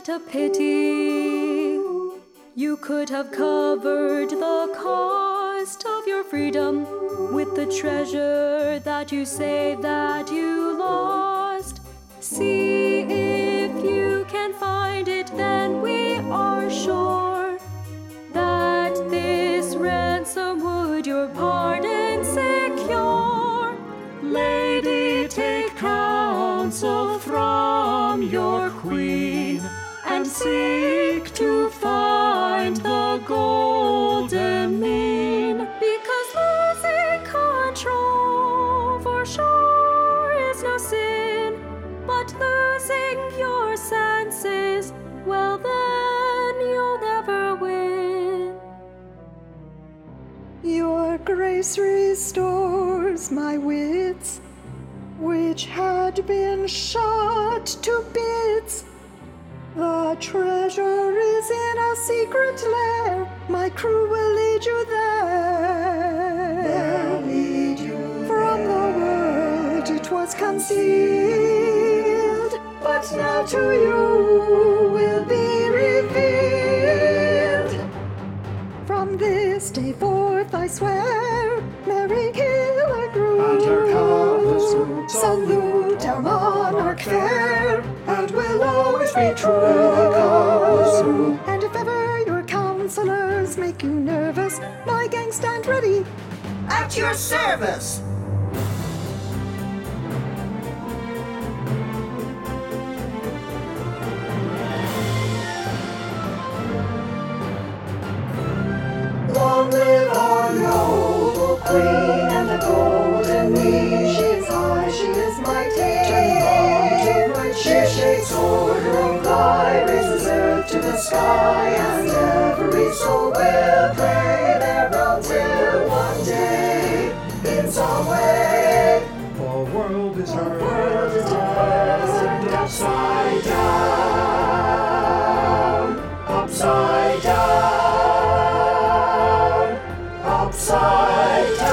what a pity. You could have covered the cost of your freedom with the treasure that you saved, that you lost. See if you can find it, then we are sure that this ransom would your pardon secure. Lady, take counsel from your queen, and seek to find the golden mean. Because losing control for sure is no sin, but losing your senses, well then you'll never win. Your grace restores my wits, which had been shot to bits. The treasure is in a secret lair. My crew will lead you there. They'll lead you From the world it was concealed, but now to you will be revealed. From this day forth I swear, Mary Killigrew, and her Calvus salute our monarch fair, and will always be true. And if ever your counselors make you nervous, my gang stand ready. At your service. Long live our noble queen and the golden mean. She is high, she is mighty. Turning wrong to right, she shakes order of high, raises earth to the sky, and every soul will pray their round will one day, in some way. The world is turned upside down, upside down, upside down.